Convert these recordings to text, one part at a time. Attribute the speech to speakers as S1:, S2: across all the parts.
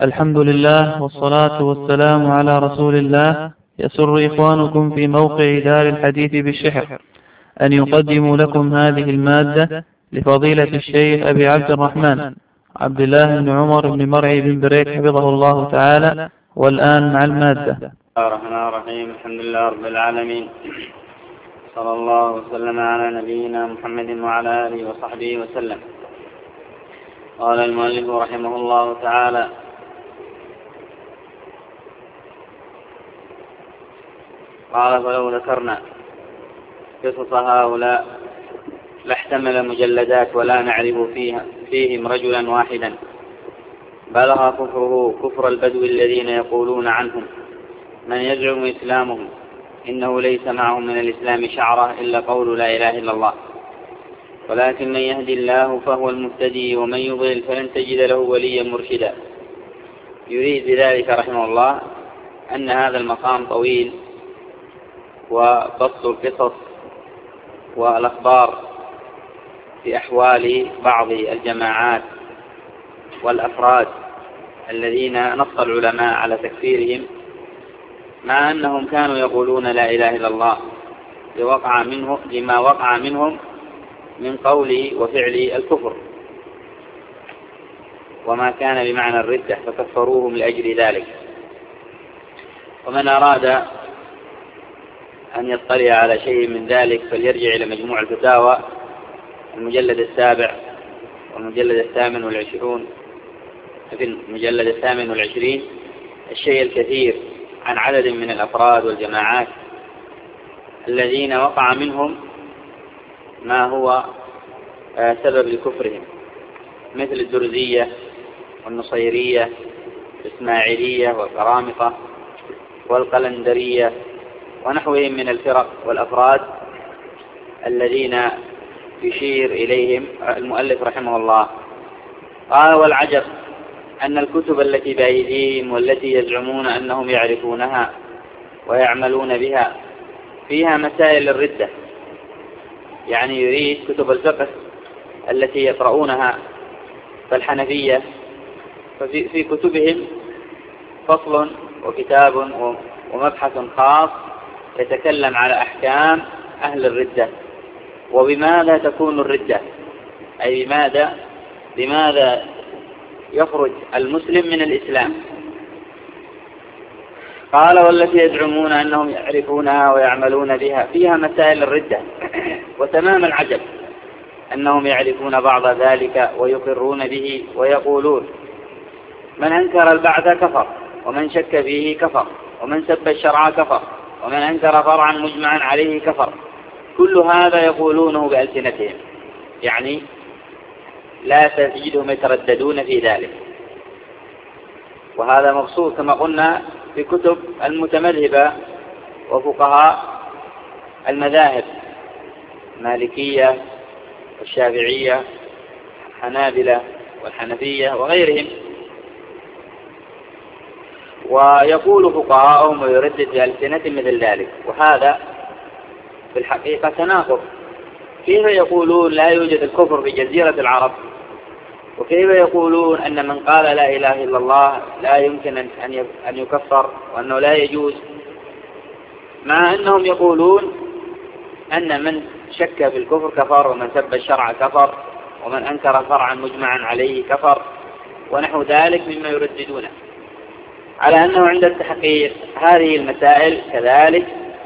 S1: الحمد لله والصلاة والسلام على رسول الله. يسر إخوانكم في موقع دار الحديث بالشحر أن يقدموا لكم هذه المادة لفضيلة الشيخ أبي عبد الرحمن عبد الله بن عمر بن مرعي بن بريك حفظه الله تعالى. والآن مع المادة.
S2: بسم الله الرحمن الرحيم. الحمد لله رب العالمين، صلى الله وسلم على نبينا محمد وعلى آله وصحبه وسلم. قال المؤلف رحمه الله تعالى: قال: فلو ذكرنا قصص هؤلاء لاحتمل مجلدات ولا نعرف فيهم رجلا واحدا بلغ كفره كفر البدو الذين يقولون عنهم من يزعم إسلامهم إنه ليس معهم من الإسلام شعرة إلا قول لا إله إلا الله، ولكن من يهدي الله فهو المهتدي ومن يضلل فلن تجد له وليا مرشدا. يريد بذلك رحمه الله أن هذا المقام طويل، وبسط القصص والأخبار في أحوال بعض الجماعات والأفراد الذين نص العلماء على تكفيرهم، مع أنهم كانوا يقولون لا إله إلا الله لما وقع منهم من قول وفعل الكفر وما كان بمعنى الردة، فكفروهم لأجل ذلك. ومن أراد أن يطلع على شيء من ذلك فليرجع إلى مجموع الفتاوى المجلد 7 والمجلد 28 في المجلد 28 الشيء الكثير عن عدد من الأفراد والجماعات الذين وقع منهم ما هو سبب لكفرهم، مثل الدرزية والنصيرية والإسماعيلية والقرامطة والقلندرية ونحوهم من الفرق والأفراد الذين يشير إليهم المؤلف رحمه الله. قال: والعجب أن الكتب التي بأيديهم والتي يزعمون أنهم يعرفونها ويعملون بها فيها مسائل الردة، يعني يريد كتب الفقه التي يقرؤونها. فالحنفية في كتبهم فصل وكتاب ومبحث خاص يتكلم على أحكام أهل الردة وبماذا تكون الردة، أي بماذا يخرج المسلم من الإسلام. قال: والتي يزعمون أنهم يعرفونها ويعملون بها فيها مسائل الردة، وتمام العجب أنهم يعرفون بعض ذلك ويقرون به ويقولون من أنكر البعث كفر، ومن شك فيه كفر، ومن سب الشرع كفر، ومن أنكر فرعا مجمعا عليه كفر. كل هذا يقولونه بألسنتهم، يعني لا تجدهم يترددون في ذلك. وهذا مبسوط كما قلنا في كتب المتمذهبة وفقهاء المذاهب المالكية والشافعية والحنابلة والحنفية وغيرهم. ويقول فقهاءهم ويردد بألسنتهم مثل ذلك، وهذا في الحقيقة تناقض. كيف يقولون لا يوجد الكفر في جزيرة العرب، وكيف يقولون أن من قال لا إله إلا الله لا يمكن أن يكفر وأنه لا يجوز، مع أنهم يقولون أن من شك في الكفر كفر، ومن سب الشرع كفر، ومن أنكر فرعا مجمعا عليه كفر، ونحو ذلك مما يرددونه، على أنه عند التحقيق هذه المسائل كذلك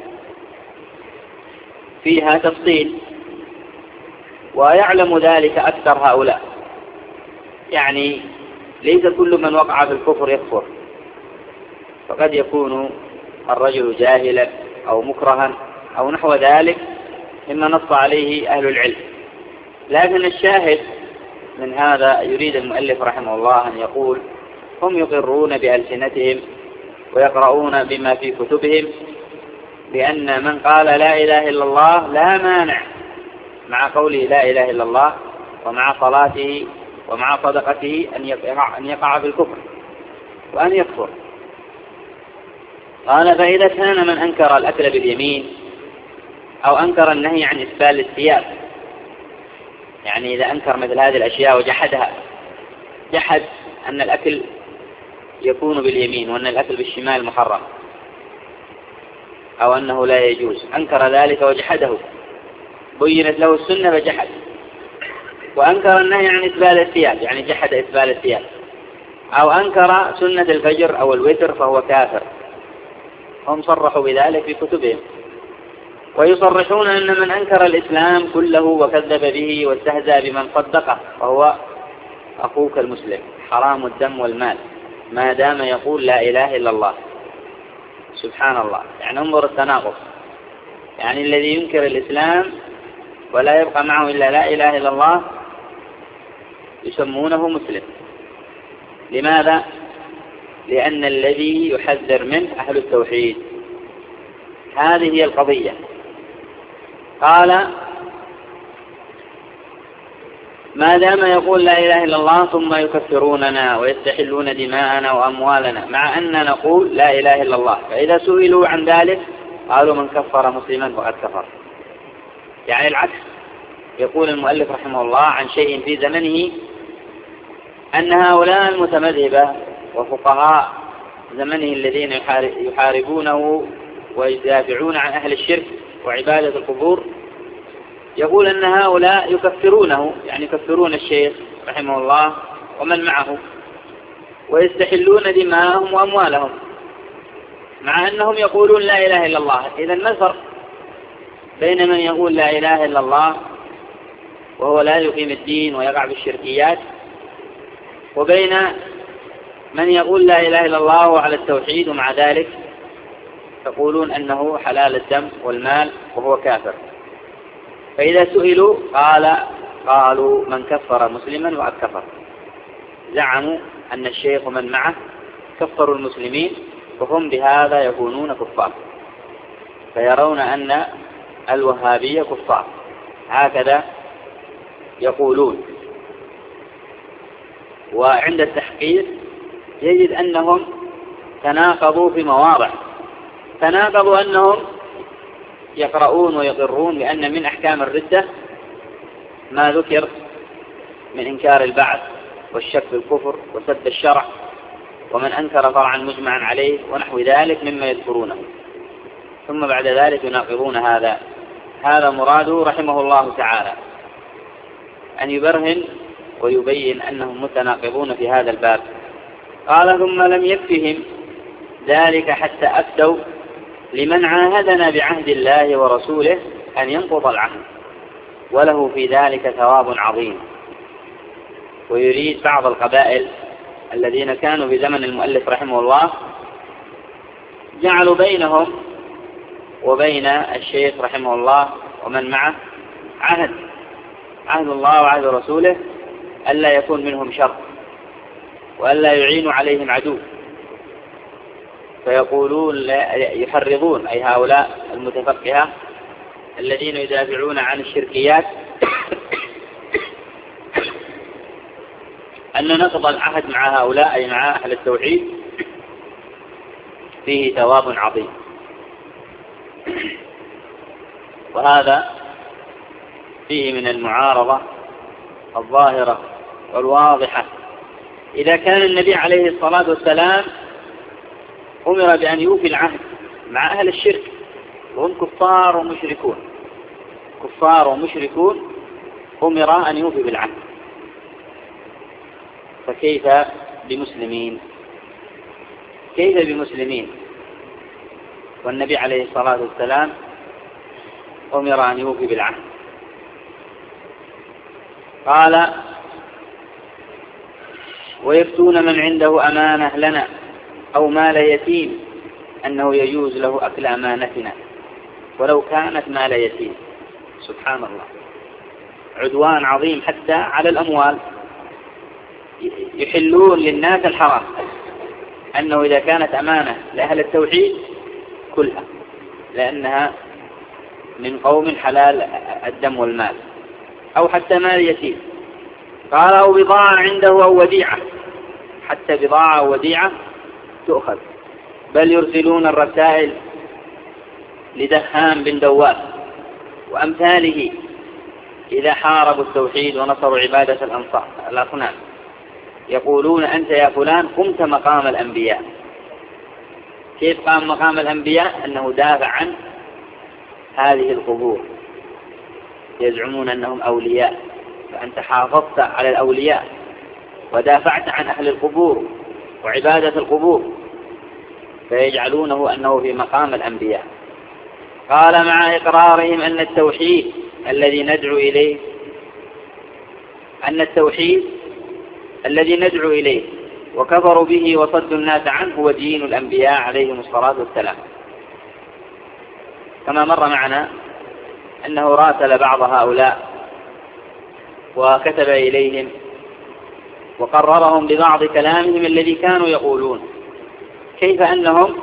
S2: فيها تفصيل، ويعلم ذلك أكثر هؤلاء. يعني ليس كل من وقع في الكفر يكفر، فقد يكون الرجل جاهلا أو مكرها أو نحو ذلك مما نص عليه أهل العلم. لكن الشاهد من هذا يريد المؤلف رحمه الله أن يقول: هم يقرون بألسنتهم ويقرؤون بما في كتبهم بأن من قال لا إله إلا الله لا مانع مع قوله لا إله إلا الله ومع صلاته ومع صدقته أن يقع في الكفر وأن يكفر. قال: فإذا كان من أنكر الأكل باليمين أو أنكر النهي عن إسبال الثياب، يعني إذا أنكر مثل هذه الأشياء وجحدها، جحد أن الأكل يكون باليمين وأن الأكل بالشمال محرم أو أنه لا يجوز، أنكر ذلك وجحده، بينت له السنة فجحد، وأنكر النهي عن إسبال الثياب، يعني جحد إسبال الثياب، أو أنكر سنة الفجر أو الوتر فهو كافر. هم صرحوا بذلك في كتبهم، ويصرحون أن من أنكر الإسلام كله وكذب به واستهزأ بمن صدقه فهو أخوك المسلم، حرام الدم والمال ما دام يقول لا إله إلا الله. سبحان الله، يعني انظر التناقض، يعني الذي ينكر الإسلام ولا يبقى معه إلا لا إله إلا الله يسمونه مسلم. لماذا؟ لأن الذي يحذر منه أهل التوحيد. هذه هي القضية. قال ما دام يقول لا إله إلا الله ثم يكفروننا ويستحلون دماءنا وأموالنا مع أن نقول لا إله إلا الله، فإذا سئلوا عن ذلك قالوا من كفر مسلما فقد كفر. يعني العكس، يقول المؤلف رحمه الله عن شيء في زمنه أن هؤلاء المتمذهبة وفقهاء زمنه الذين يحاربونه ويدافعون عن أهل الشرك وعبادة القبور، يقول أن هؤلاء يكفرونه، يعني يكفرون الشيخ رحمه الله ومن معه، ويستحلون دماءهم وأموالهم مع أنهم يقولون لا إله إلا الله. إذن ما الفرق بين من يقول لا إله إلا الله وهو لا يقيم الدين ويقع بالشركيات، وبين من يقول لا إله إلا الله وعلى التوحيد ومع ذلك تقولون أنه حلال الدم والمال وهو كافر؟ فإذا سئلوا قالوا من كفر مسلما وقد كفر. زعموا أن الشيخ ومن معه كفروا المسلمين وهم بهذا يكونون كفار، فيرون أن الوهابية كفار، هكذا يقولون. وعند التحقيق يجد أنهم تناقضوا في مواضع، تناقضوا أنهم يقرؤون ويقرون بأن من أحكام الردة ما ذكر من إنكار البعث والشك في الكفر وسد الشرع ومن أنكر فرعا مجمعا عليه ونحو ذلك مما يذكرونه، ثم بعد ذلك يناقضون هذا. هذا مراده رحمه الله تعالى أن يبرهن ويبين أنهم متناقضون في هذا الباب. قال ثم لم يكفهم ذلك حتى أفتوا لمن عاهدنا بعهد الله ورسوله أن ينقض العهد وله في ذلك ثواب عظيم. ويريد بعض القبائل الذين كانوا في زمن المؤلف رحمه الله جعلوا بينهم وبين الشيخ رحمه الله ومن معه عهد الله وعهد رسوله ألا يكون منهم شر وألا يعينوا عليهم عدو، فيقولون يحرضون أي هؤلاء المتفقهة الذين يدافعون عن الشركيات أن نقض العهد مع هؤلاء أي مع أهل التوحيد فيه ثواب عظيم. وهذا فيه من المعارضة الظاهرة والواضحة. إذا كان النبي عليه الصلاة والسلام أمر بأن يوفي العهد مع أهل الشرك وهم كفار ومشركون أمر أن يوفي بالعهد، فكيف بمسلمين والنبي عليه الصلاة والسلام أمر أن يوفي بالعهد؟ قال ويفتون من عنده أمانة لنا أو مال يتيم أنه يجوز له أكل أمانتنا ولو كانت مال يتيم. سبحان الله، عدوان عظيم حتى على الأموال. يحلون للناس الحرام، أنه إذا كانت أمانة لأهل التوحيد كلها لأنها من قوم حلال الدم والمال، أو حتى مال يتيم. قال أو بضاعة عنده أو وديعة، حتى بضاعة أو وديعة تؤخذ، بل يرسلون الرسائل لدهام بن دواب وأمثاله إذا حاربوا التوحيد ونصروا عبادة الأصنام، يقولون أنت يا فلان قمت مقام الأنبياء. كيف قام مقام الأنبياء؟ أنه دافع عن هذه القبور، يزعمون أنهم أولياء، فأنت حافظت على الأولياء ودافعت عن أهل القبور وعبادة القبور، فيجعلونه أنه في مقام الأنبياء. قال مع إقرارهم أن التوحيد الذي ندعو إليه وكفروا به وصدوا الناس عنه هو دين الأنبياء عليهم الصلاة والسلام. كما مر معنا أنه راسل بعض هؤلاء وكتب إليهم وقررهم ببعض كلامهم الذي كانوا يقولون، كيف أنهم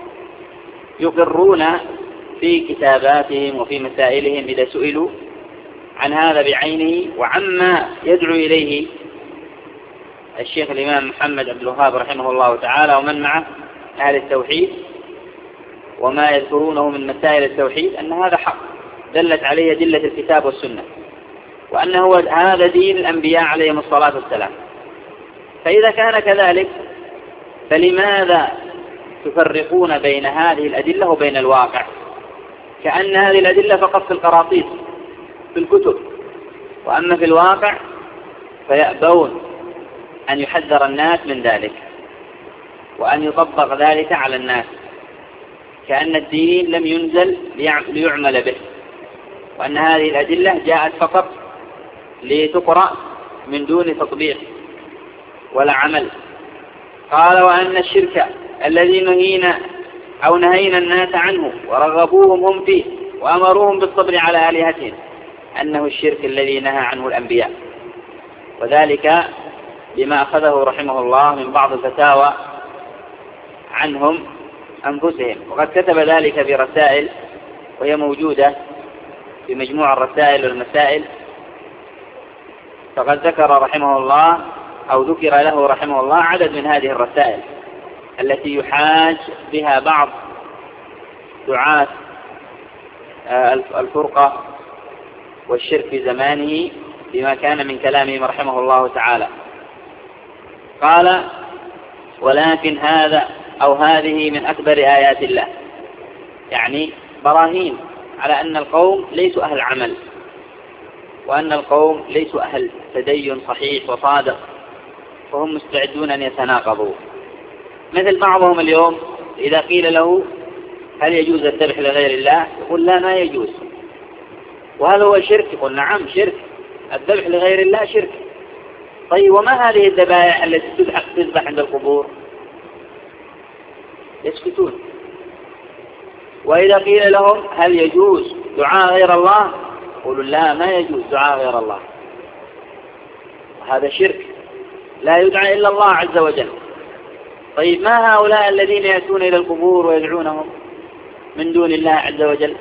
S2: يقرون في كتاباتهم وفي مسائلهم إذا سئلوا عن هذا بعينه وعما يدعو إليه الشيخ الإمام محمد عبد الوهاب رحمه الله تعالى ومن معه أهل التوحيد، وما يذكرونه من مسائل التوحيد، أن هذا حق دلت عليه أدلة الكتاب والسنة، وأنه هذا دين الأنبياء عليهم الصلاة والسلام. فإذا كان كذلك فلماذا تفرقون بين هذه الأدلة وبين الواقع؟ كأن هذه الأدلة فقط في القراطيس في الكتب، وأما في الواقع فيأبون أن يحذر الناس من ذلك وأن يطبق ذلك على الناس، كأن الدين لم ينزل ليعمل به، وأن هذه الأدلة جاءت فقط لتقرأ من دون تطبيق ولا عمل. قال وأن الشرك الذي نهينا الناس عنه ورغبوهم هم فيه وأمروهم بالصبر على آلهتهم أنه الشرك الذي نهى عنه الأنبياء، وذلك بما أخذه رحمه الله من بعض الفتاوى عنهم أنفسهم، وقد كتب ذلك برسائل وهي موجودة في مجموع الرسائل والمسائل. فقد ذكر رحمه الله أو ذكر له رحمه الله عدد من هذه الرسائل التي يحاج بها بعض دعاة الفرقة والشرك في زمانه بما كان من كلامهم رحمه الله تعالى. قال ولكن هذا أو هذه من أكبر آيات الله، يعني براهين على أن القوم ليسوا أهل عمل، وأن القوم ليسوا أهل تدين صحيح وصادق، فهم مستعدون أن يتناقضوا. مثل بعضهم اليوم إذا قيل له هل يجوز الذبح لغير الله يقول لا ما يجوز، وهل هو شرك؟ يقول نعم شرك، الذبح لغير الله شرك. طيب وما هذه الذبائح التي تذبح عند القبور؟ يسكتون. وإذا قيل لهم هل يجوز دعاء غير الله يقولوا لا ما يجوز دعاء غير الله، هذا شرك، لا يدعى إلا الله عز وجل. طيب ما هؤلاء الذين يأتون إلى القبور ويدعونهم من دون الله عز وجل؟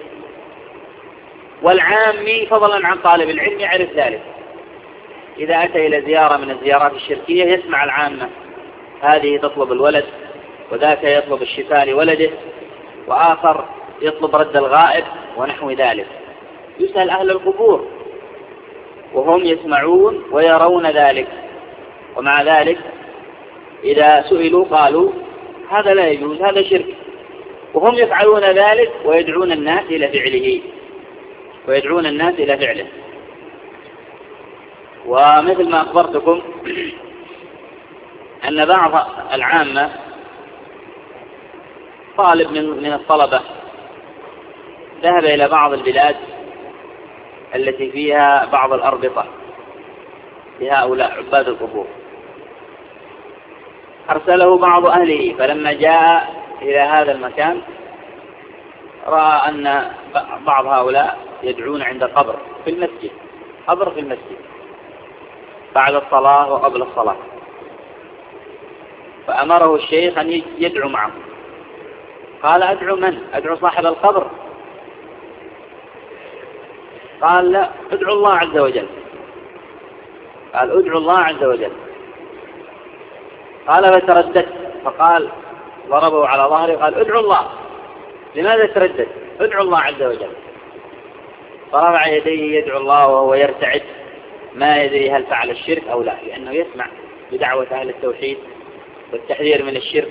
S2: والعامي فضلا عن طالب العلم يعرف ذلك، إذا أتى إلى زيارة من الزيارات الشركية يسمع العامة هذه تطلب الولد وذاك يطلب الشفاء لولده وآخر يطلب رد الغائب ونحو ذلك. يسأل أهل القبور وهم يسمعون ويرون ذلك، ومع ذلك إذا سئلوا قالوا هذا لا يجوز هذا شرك، وهم يفعلون ذلك ويدعون الناس إلى فعله. ومثل ما أخبرتكم أن بعض العامة طالب من الطلبة ذهب إلى بعض البلاد التي فيها بعض الأربطة لهؤلاء عباد القبور، أرسله بعض أهله، فلما جاء إلى هذا المكان رأى أن بعض هؤلاء يدعون عند قبر في المسجد، قبر في المسجد بعد الصلاة وقبل الصلاة، فأمره الشيخ أن يدعو معه. قال أدعو من؟ أدعو صاحب القبر؟ قال لا أدعو الله عز وجل. قال أدعو الله عز وجل. قال فتردد، فقال ضربه على ظهره قال أدعو الله. لماذا تردد؟ أدعو الله عز وجل. فرفع يديه يدعو الله وهو يرتعد ما يدري هل فعل الشرك أو لا، لأنه يسمع بدعوة أهل التوحيد والتحذير من الشرك.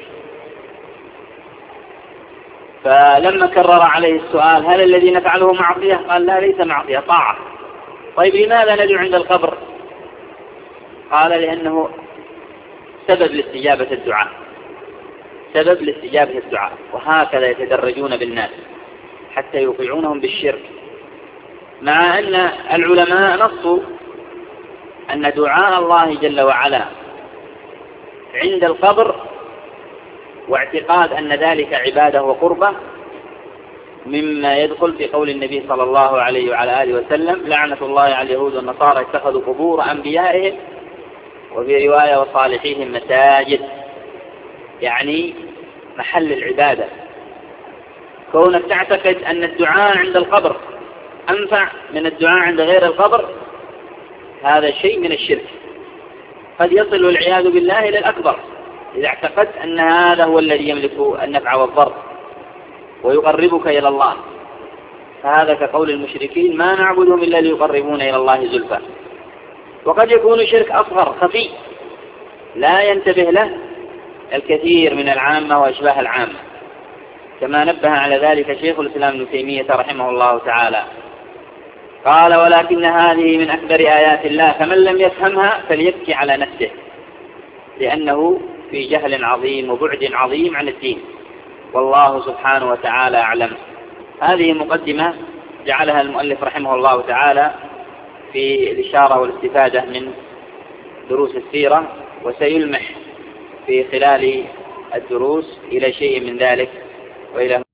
S2: فلما كرر عليه السؤال هل الذي نفعله معصية؟ قال لا، ليس معصية، طاعة. طيب لماذا ندعو عند القبر؟ قال لأنه سبب لاستجابة الدعاء، سبب لاستجابة الدعاء. وهكذا يتدرجون بالناس حتى يوقعونهم بالشرك، مع أن العلماء نصوا أن دعاء الله جل وعلا عند القبر واعتقاد أن ذلك عبادة وقربة مما يدخل في قول النبي صلى الله عليه وعلى آله وسلم: لعنة الله على اليهود والنصارى اتخذوا قبور أنبيائهم، وفي رواية وصالحيهم مساجد، يعني محل العبادة. كونك تعتقد أن الدعاء عند القبر أنفع من الدعاء عند غير القبر، هذا شيء من الشرك، قد يصل العياذ بالله إلى الأكبر إذا اعتقدت أن هذا هو الذي يملك النفع والضر ويقربك إلى الله. فهذا كقول المشركين: ما نعبدهم إلا ليقربون إلى الله زلفى. وقد يكون شرك أصغر خفي لا ينتبه له الكثير من العامة وأشباه العامة، كما نبه على ذلك شيخ الإسلام ابن تيمية رحمه الله تعالى. قال: ولكن هذه من أكبر آيات الله، فمن لم يفهمها فليبكي على نفسه، لأنه في جهل عظيم وبعد عظيم عن الدين، والله سبحانه وتعالى أعلم. هذه مقدمة جعلها المؤلف رحمه الله تعالى في الإشارة والاستفادة من دروس السيرة، وسيلمح في خلال الدروس إلى شيء من ذلك. وإلى